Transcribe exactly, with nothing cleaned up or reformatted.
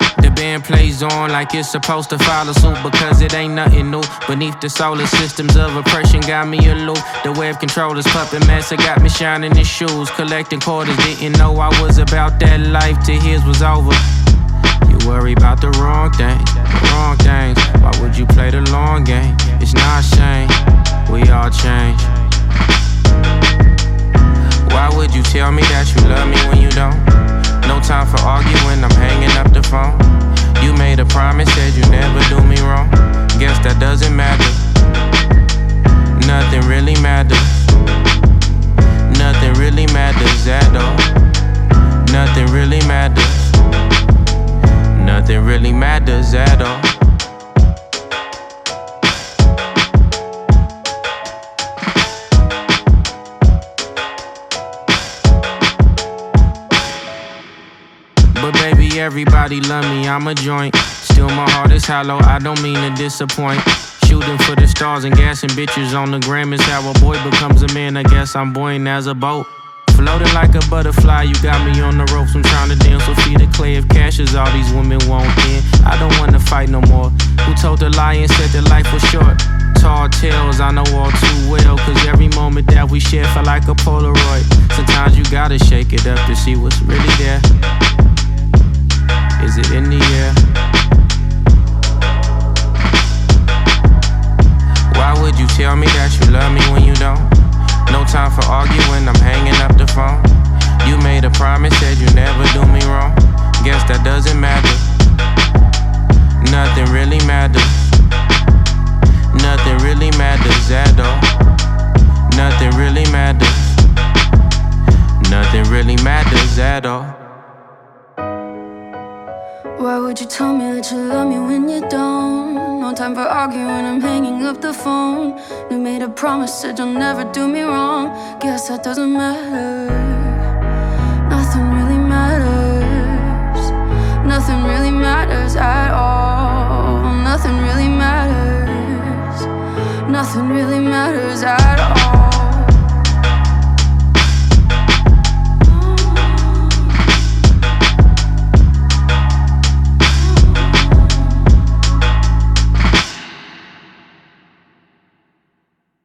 The band plays on like it's supposed to follow suit, because it ain't nothing new. Beneath the solar systems of oppression got me aloof. The web controllers, puppet master got me shining in shoes. Collecting quarters, didn't know I was about that life till his was over. You worry about the wrong things, the wrong things. Why would you play the long game? It's not a shame, we all change. Why would you tell me that you love me when you don't? No time for arguing, I'm hanging up the phone. You made a promise, said you never do me wrong. Guess that doesn't matter. Nothing really matters. Nothing really matters at all. Nothing really matters. Nothing really matters at all. But baby, everybody love me, I'm a joint. Still my heart is hollow, I don't mean to disappoint. Shooting for the stars and gassing bitches on the gram is how a boy becomes a man. I guess I'm buoyant as a boat. Floating like a butterfly, you got me on the ropes. I'm trying to dance with feet of clay. If cash is all these women want, then I don't wanna fight no more. Who told the lie and said that life was short? Tall tales, I know all too well, cause every moment that we share felt like a Polaroid. Sometimes you gotta shake it up to see what's really there. Is it in the air? Why would you tell me that you love me when you don't? No time for arguing, I'm hanging up the phone. You made a promise, said you never do me wrong. Guess that doesn't matter. Nothing really matters. Nothing really matters at all. Nothing really matters. Nothing really matters at all. Why would you tell me that you love me when you don't? No time for arguing, I'm hanging up the phone. You made a promise, said you'll never do me wrong. Guess that doesn't matter. Nothing really matters. Nothing really matters at all. Nothing really matters. Nothing really matters at all.